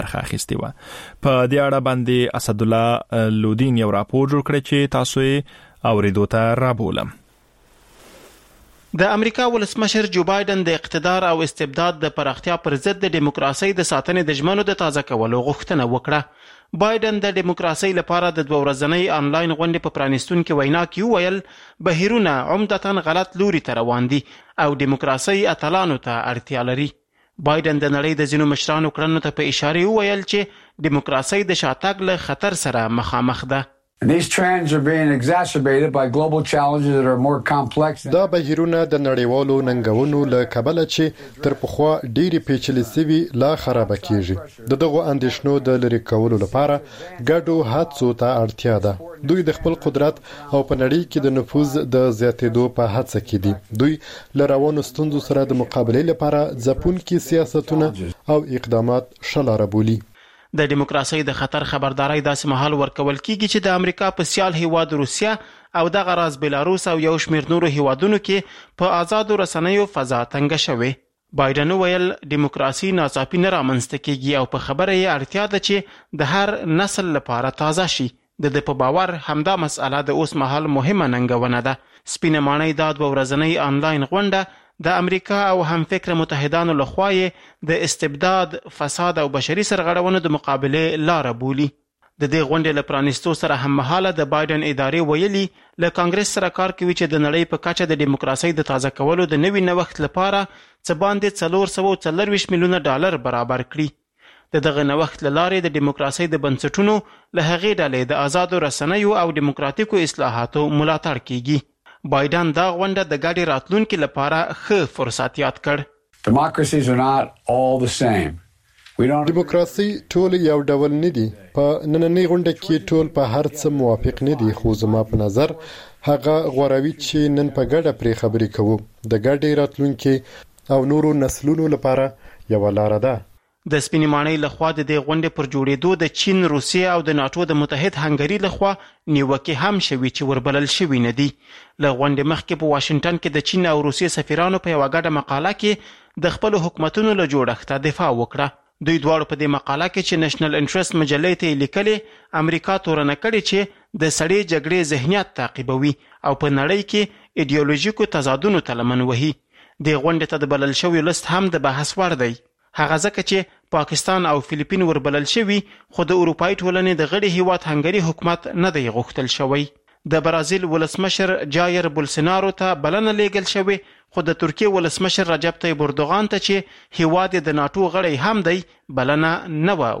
برخه اخیستې وه. په دې اړه باندې اسدالله لودین یو راپور جوړ کړی چې تاسو یې اوریدو ته رابولم. د امریکا ولسمشر جو بایدن د اقتدار او استبداد د پراختیا پر ضد د دیموکراسي د ساتنې د ژمنو د تازه کولو غوښتنه وکړه. بایدن د دیموکراسي لپاره د 2 ورځنۍ آنلاین غونډې په پرانیستونکو وینا کې وویل بهیرونه عمدتاً غلط لوري ته روان دي او دیموکراسي اتلانو ته اړتیا لري. بایدن د نړۍ د ځینو مشرانو کړنو ته په اشاره وویل چې دیموکراسي د شاتګ له خطر سره مخامخ ده. And these trends are being exacerbated by global challenges that are more complex. دا بهیرونه د نړیوالو ننګونو له کبله چې تر پخوا ډېری پیچلې سوي لا خراب کیږي. دغه اندیشنو د لری کولو لپاره ګډو هڅو ته اړتیا ده. دوی د خپل قدرت او په نړۍ کې د نفوذ د زیاتېدو په هڅه کې دي. دوی له روانو ستونزو سره د مقابلې لپاره ځپونکي سیاستونه او اقدامات شلاره بولي. د دیموکراسي د خطر خبرداري داسې مهال ورکول کیږي چې د امریکا په سیال هیواد روسیا او د غراز بلاروس او یو شمېر نورو هیوادونو کې په آزادو رسنیو فضا تنګه شوې. بایدن ویل دیموکراسي ناڅاپي نه رامنځته کیږي او په خبره یې اړتیا ده چې د هر نسل لپاره تازه شي. د په باور همدا مسأله د اوس مهال مهمه ننګونه ده. سپینه ماڼۍ دا 2 ورځنۍ آنلاین غونډه د امریکا او هم فکر متحدانو لخوا د استبداد، فساد او بشري سرغړونو د مقابله لاره بولي. د دې غونډې له پرانیستو سره هم مهاله د بایدن ادارې ویلي له کانګرس سره کار کوي چې د نړۍ په کچه د دیموکراسي د تازه کولو د نوي نوښت لپاره څه باندې $440 میلیونه برابر کړي. دغه نوښت له لارې د دیموکراسي د بنسټونو له هغې ډلې د آزادو رسنیو او دیموکراتیکو اصلاحاتو ملاتړ کیږي. بایدن دا غونډه د ګډې راتلونکي لپاره ښه فرصت یاد کړ. Democracies are not all the same. دیموکراسي ټول یو ډول نه دي. په نننۍ غونډه کې ټول په هر څه موافق نه دي، خو زما په نظر هغه غوروي چې نن په ګډه پرې خبرې کوو د ګډې راتلونکي او نورو نسلونو لپاره یو لار ده. د سپینې ماڼۍ لخوا د دې غونډې پر جوړېدو د چین، روسیې او د ناټو د متحد هنګري لخوا نیوکې هم شوي چې وربلل شوي نه دي. له غونډې مخکې په واشنګټن کې د چین او روسیې سفیرانو په یوه ګډه مقاله کې د خپلو حکومتونو له جوړښته دفاع وکړه. دوی دواړو په دې مقاله کې چې نېشنل انټرست مجلې ته یې لیکلې امریکا تورنه کړې چې د سړې جګړې ذهنیت تعقیبوي او په نړۍ کې ایډیولوژیکو تضادونو ته لمن وهي. دې غونډې ته د بلل شوي لست هم د بحث وړ دی. هغه ځکه چې پاکستان او فلیپین وربلل شوي خو د اروپایي ټولنې د غړي هیواد هنګري حکومت نه دی غوښتل شوی. د برازیل ولسمشر جایر بولسنارو ته بلنه لیږل شوې خو د ترکیې ولسمشر رجب طیب اردوغان ته چې هیواد د ناټو غړی هم دی بلنه نه وه